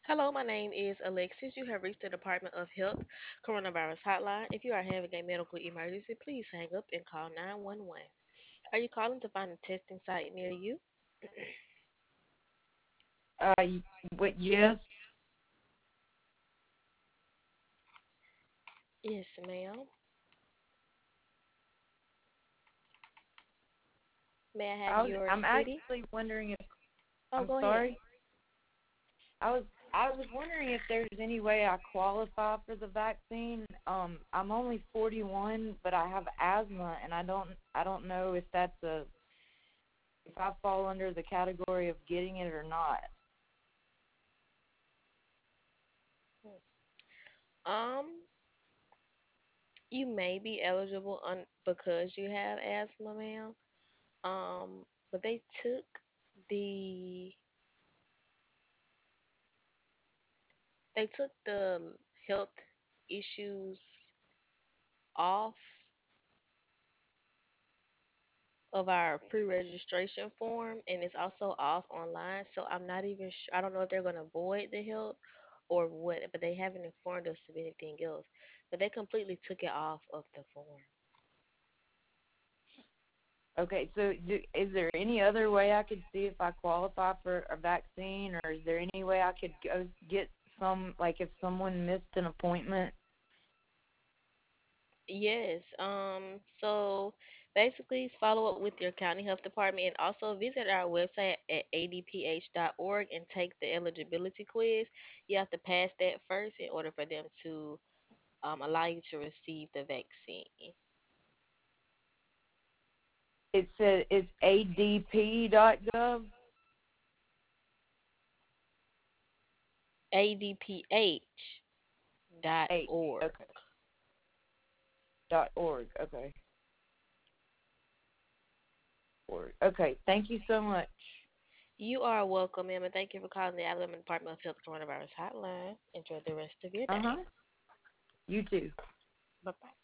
Hello, my name is Alexis. You have reached the Department of Health Coronavirus Hotline. If you are having a medical emergency, please hang up and call 911. Are you calling to find a testing site near you? Yes, Yes, ma'am. May I have your I'm city? actually wondering if Oh, I'm go ahead. sorry. I was wondering if there's any way I qualify for the vaccine. I'm only 41, but I have asthma, and I don't know if I fall under the category of getting it or not. Um, you may be eligible because you have asthma, ma'am. But the they took the health issues off of our pre-registration form, and it's also off online, so I'm not even sure. I don't know if they're going to void the help or what, but they haven't informed us of anything else. But they completely took it off of the form. Okay, so is there any other way I could see if I qualify for a vaccine, or is there any way I could go get some, like if someone missed an appointment? Yes. So basically follow up with your county health department and also visit our website at adph.org and take the eligibility quiz. You have to pass that first in order for them to allow you to receive the vaccine. It said it's adp.gov. H. adph.org. Okay. .org. Okay. Org. Okay. Thank you so much. You are welcome, ma'am, and thank you for calling the Alabama Department of Health Coronavirus Hotline. Enjoy the rest of your Uh day. huh. You too. Bye bye.